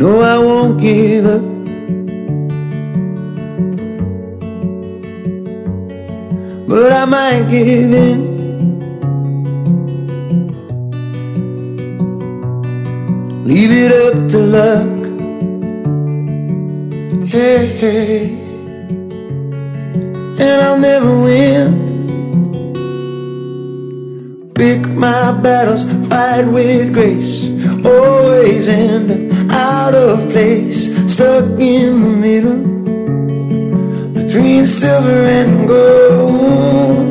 No, I won't give up. But I might give in. Leave it up to luck. Hey, hey. And I'll never win. Pick my battles, fight with grace. Always end up out of place, stuck in the middle between silver and gold.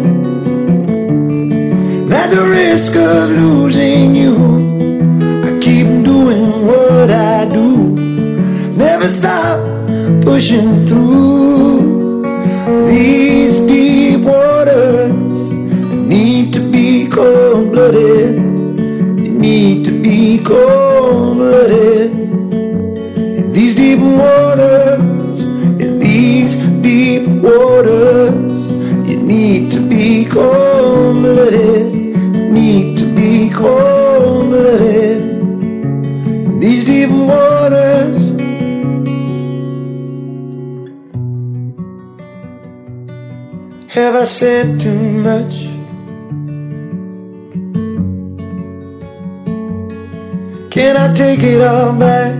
At the risk of losing you, I keep doing what I do. Never stop pushing through these deep waters. I need to be cold-blooded. They need to be cold-blooded. In these deep waters, in these deep waters, you need to be cold-blooded. Need to be cold-blooded. In these deep waters. Have I said too much? Can I take it all back?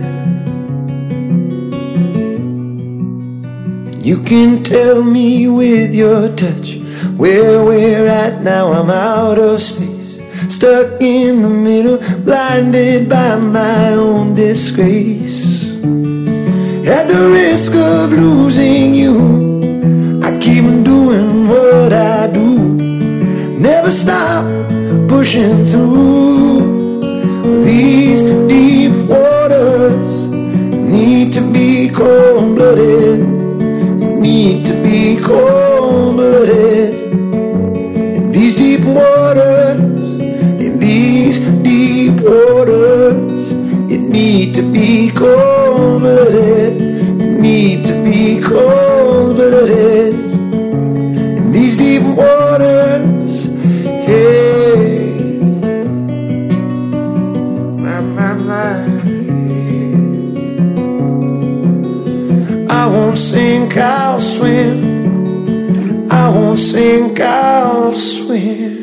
You can tell me with your touch where we're at now. I'm out of space, stuck in the middle, blinded by my own disgrace. At the risk of losing you, I keep doing what I do. Never stop pushing through these deep waters. Need to be cold-blooded. Need to be cold-blooded. In these deep waters, in these deep waters, you need to be cold-blooded. Need to be cold-blooded. In these deep waters, hey. I won't sink, I'll swim. I won't sink, I'll swim.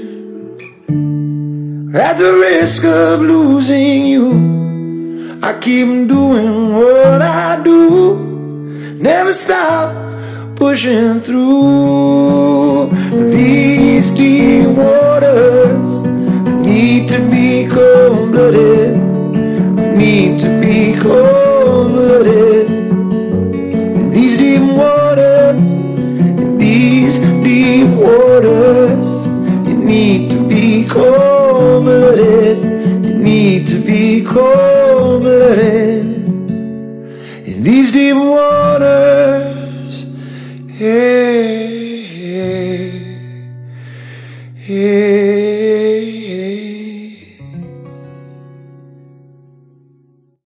At the risk of losing you, I keep doing what I do. Never stop pushing through these deep waters. I need to be cold-blooded. I need to be cold-blooded. In these deep waters, in these deep waters, you need to be cold-blooded. You need to be cold-blooded. In these deep waters, hey, hey, hey.